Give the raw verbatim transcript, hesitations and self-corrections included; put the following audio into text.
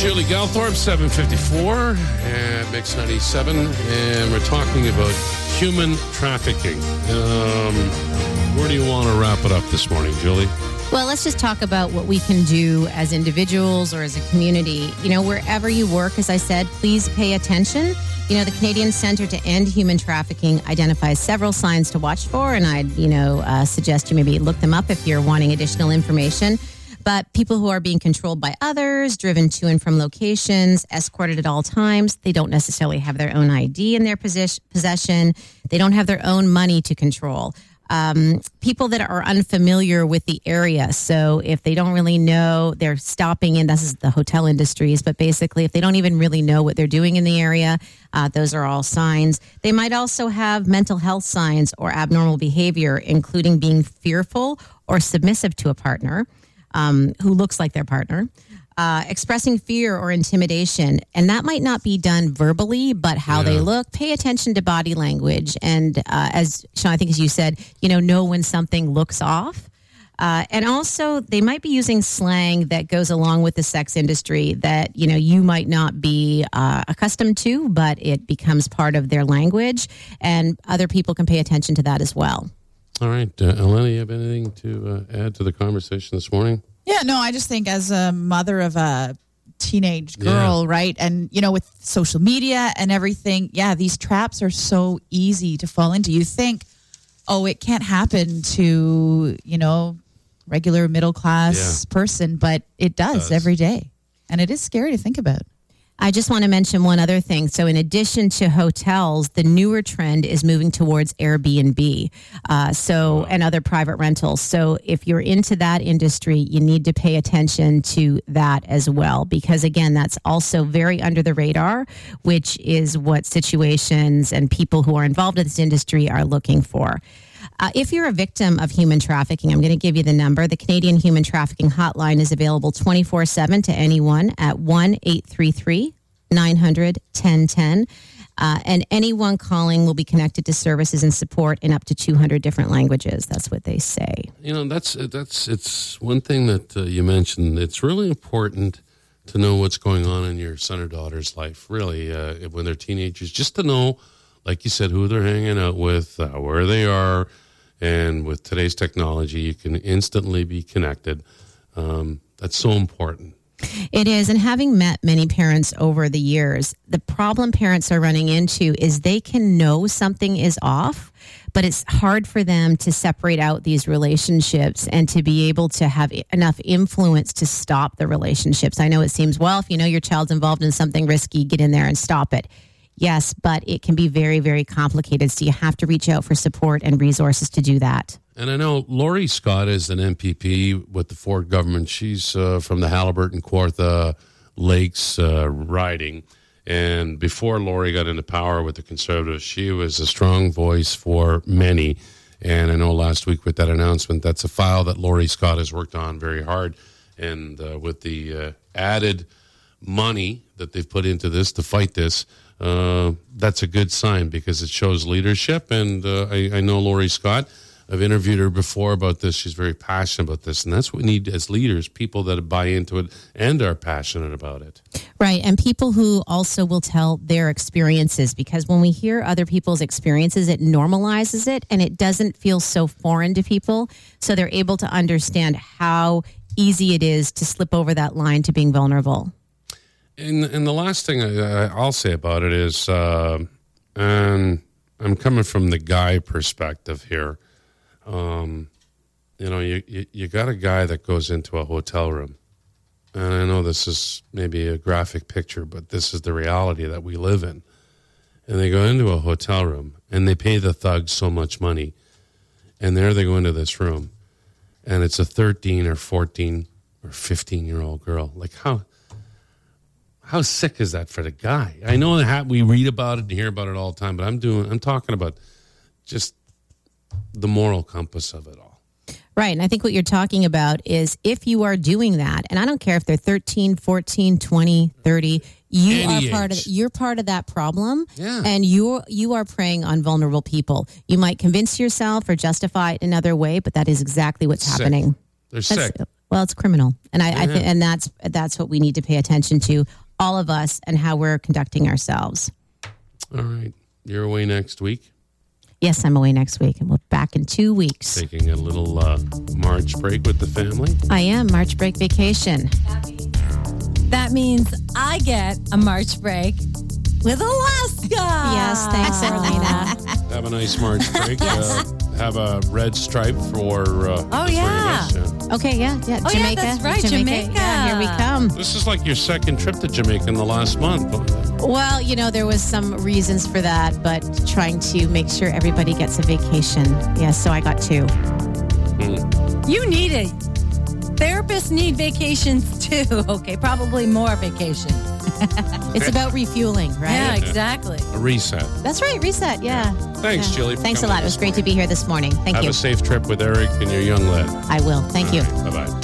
Julie Galthorpe, seven fifty-four at Mix ninety-seven, and we're talking about human trafficking. Um, where do you want to wrap it up this morning, Julie? Well, let's just talk about what we can do as individuals or as a community. You know, wherever you work, as I said, please pay attention. You know, the Canadian Centre to End Human Trafficking identifies several signs to watch for, and I'd, you know, uh, suggest you maybe look them up if you're wanting additional information. But people who are being controlled by others, driven to and from locations, escorted at all times, they don't necessarily have their own I D in their possession. They don't have their own money to control. Um, people that are unfamiliar with the area. So if they don't really know, they're stopping in, this is the hotel industries, but basically if they don't even really know what they're doing in the area, uh, those are all signs. They might also have mental health signs or abnormal behavior, including being fearful or submissive to a partner um, who looks like their partner. Uh, expressing fear or intimidation, and that might not be done verbally, but how yeah. they look. Pay attention to body language, and uh, as Sean, I think as you said, you know, know when something looks off. Uh, and also, they might be using slang that goes along with the sex industry that, you know, you might not be uh, accustomed to, but it becomes part of their language, and other people can pay attention to that as well. All right, uh, Elena, you have anything to uh, add to the conversation this morning? Yeah, no, I just think as a mother of a teenage girl, yeah. right? And, you know, with social media and everything, yeah, these traps are so easy to fall into. You think, oh, it can't happen to, you know, regular middle class yeah. person, but it does, it does every day. And it is scary to think about. I just want to mention one other thing. So in addition to hotels, the newer trend is moving towards Airbnb uh, so and other private rentals. So if you're into that industry, you need to pay attention to that as well, because, again, that's also very under the radar, which is what situations and people who are involved in this industry are looking for. Uh, if you're a victim of human trafficking, I'm going to give you the number. The Canadian Human Trafficking Hotline is available twenty-four seven to anyone at one eight three three nine hundred ten ten. Uh, and anyone calling will be connected to services and support in up to two hundred different languages. That's what they say. You know, that's, that's it's one thing that uh, you mentioned. It's really important to know what's going on in your son or daughter's life, really, uh, when they're teenagers, just to know, like you said, who they're hanging out with, uh, where they are, and with today's technology, you can instantly be connected. Um, that's so important. It is, and having met many parents over the years, the problem parents are running into is they can know something is off, but it's hard for them to separate out these relationships and to be able to have enough influence to stop the relationships. I know it seems, well, if you know your child's involved in something risky, get in there and stop it. Yes, but it can be very, very complicated. So you have to reach out for support and resources to do that. And I know Laurie Scott is an M P P with the Ford government. She's uh, from the Haliburton Kawartha Lakes uh, riding. And before Laurie got into power with the Conservatives, she was a strong voice for many. And I know last week with that announcement, that's a file that Laurie Scott has worked on very hard. And uh, with the uh, added money that they've put into this to fight this, Uh, that's a good sign because it shows leadership. And uh, I, I know Laurie Scott. I've interviewed her before about this. She's very passionate about this. And that's what we need as leaders, people that buy into it and are passionate about it. Right. And people who also will tell their experiences, because when we hear other people's experiences, it normalizes it and it doesn't feel so foreign to people. So they're able to understand how easy it is to slip over that line to being vulnerable. And, and the last thing I, I'll say about it is, uh, and I'm coming from the guy perspective here. Um, you know, you, you, you got a guy that goes into a hotel room. And I know this is maybe a graphic picture, but this is the reality that we live in. And they go into a hotel room and they pay the thugs so much money. And there they go into this room. And it's a thirteen or fourteen or fifteen-year-old girl. Like, how... How sick is that for the guy? I know that we read about it and hear about it all the time, but I'm doing. I'm talking about just the moral compass of it all. Right, and I think what you're talking about is if you are doing that, and I don't care if they're thirteen, fourteen, twenty, thirty, you Any are part age. of you're part of that problem, yeah. and you you are preying on vulnerable people. You might convince yourself or justify it another way, but that is exactly what's sick. happening. They're That's, sick. Well, it's criminal, and I, I Yeah. th- and that's that's what we need to pay attention to, all of us, and how we're conducting ourselves. All right. You're away next week, Yes, I'm away next week, and we're back in two weeks. taking a little uh, March break with the family. I am March break vacation. That means I get a March break with Alaska. Yes, thanks, Arlena. Have a nice March break. uh, have a red stripe for. Uh, Oh, for your yeah. list, yeah. Okay, yeah, yeah, Oh, yeah, Jamaica. that's right, Jamaica. Yeah, here we come. This is like your second trip to Jamaica in the last month. Well, you know, there was some reasons for that, but trying to make sure everybody gets a vacation. Yeah, so I got two. You need it. Therapists need vacations too. Okay, probably more vacation. It's about refueling, right? Yeah, exactly. A reset. That's right, reset, yeah. Thanks, Yeah. Julie, for Thanks a coming lot. It was this great to morning. be here this morning. Thank Have you. a safe trip with Eric and your young lad. I will. Thank you. Bye bye.